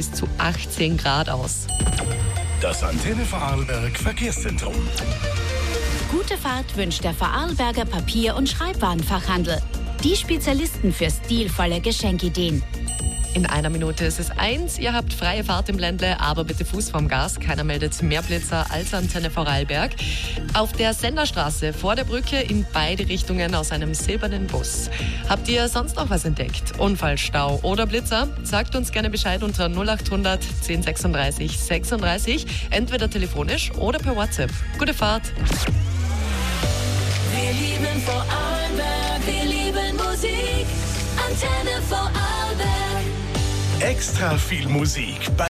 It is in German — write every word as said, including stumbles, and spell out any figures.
bis zu achtzehn Grad aus. Das Antenne Vorarlberg Verkehrszentrum. Gute Fahrt wünscht der Vorarlberger Papier- und Schreibwarenfachhandel. Die Spezialisten für stilvolle Geschenkideen. In einer Minute ist es eins. Ihr habt freie Fahrt im Ländle, aber bitte Fuß vom Gas. Keiner meldet mehr Blitzer als Antenne Vorarlberg. Auf der Senderstraße vor der Brücke in beide Richtungen aus einem silbernen Bus. Habt ihr sonst noch was entdeckt? Unfall, Stau oder Blitzer? Sagt uns gerne Bescheid unter null acht hundert zehn sechsunddreißig sechsunddreißig. Entweder telefonisch oder per WhatsApp. Gute Fahrt. Wir lieben Vorarlberg, wir lieben Musik. Antenne Vorarlberg. Extra viel Musik bei